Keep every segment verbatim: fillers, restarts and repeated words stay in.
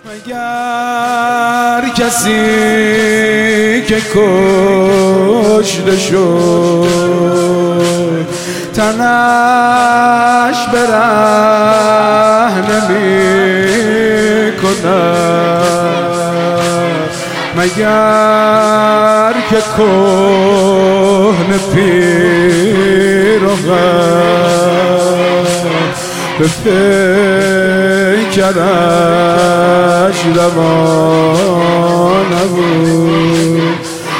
مگر کسی که کشته شد تنش به رهنه می کند، مگر که کهنه پیرهن به پیکرش روا نبود.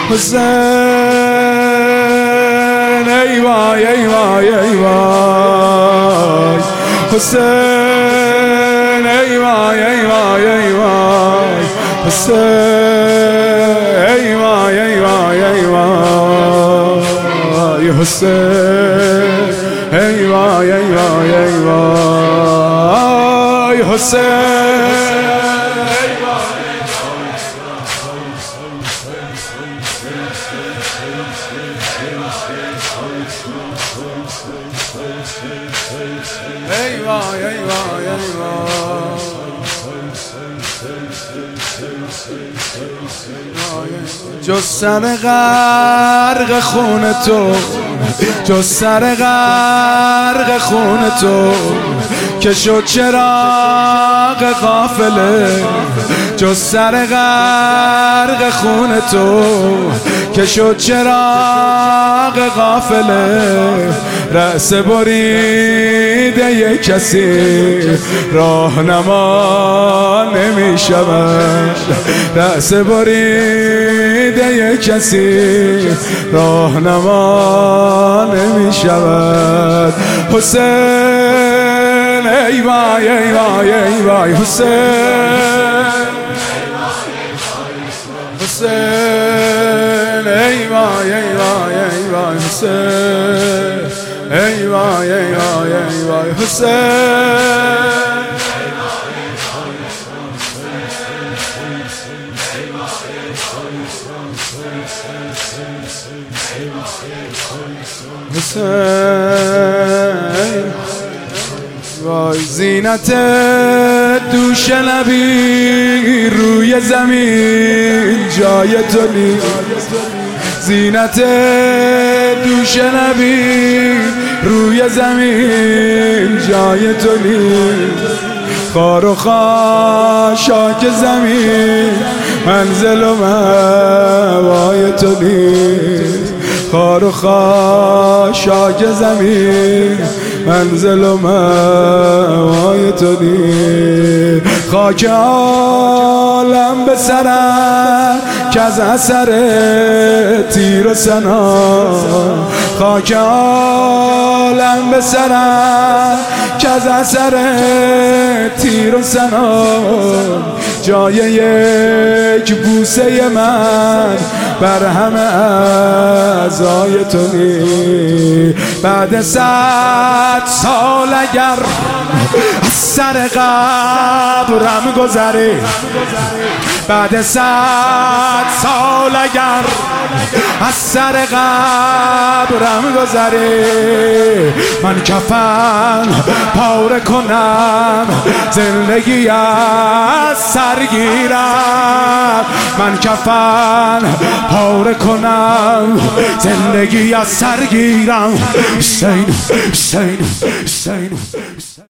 حسین ای وای ای وای ای وای، حسین ای وای ای وای ای وای، حسین ای وای ای وای ای وای، حسین ای وای ای وای ای وای، حسین ای وای ای وای ای وای، جز سر غرق خون تو، جز سر غرق خون تو که شد چراغ قافله، جز سر غرق خون تو که شد چراغ قافله، رأس بریده یک کسی راهنما نمی شود، رأس بریده یک کسی راهنما نمی شود. حسین ای وای ای وای ای وای، حسین حسین ای وای ای وای ای وای، حسین ای وای ای وای ای وای، حسین حسین وای، زینت دوش نبی روی زمین جای تو نیست، زینت دوش نبی روی زمین جای تو نیست، خار و خاشاک زمین منزل و موای تو نیست، خار و خاشاک زمین منزل و موای تو نیست. خاک عالم به سرم که از اثر تیر و سنان، خاک عالم به سرم که از اثر تیر و سنان، جای یک بوسه من بر همه اعضای تو نیست. بعد صد سال اگر از سر قبرم گذری، بعد صد سال اگر از سر قبرم گذری، من کفن پاره کنم زندگی از سرگیرم، من کفن پاره کنم زندگی از سرگیرم. حسین حسین حسین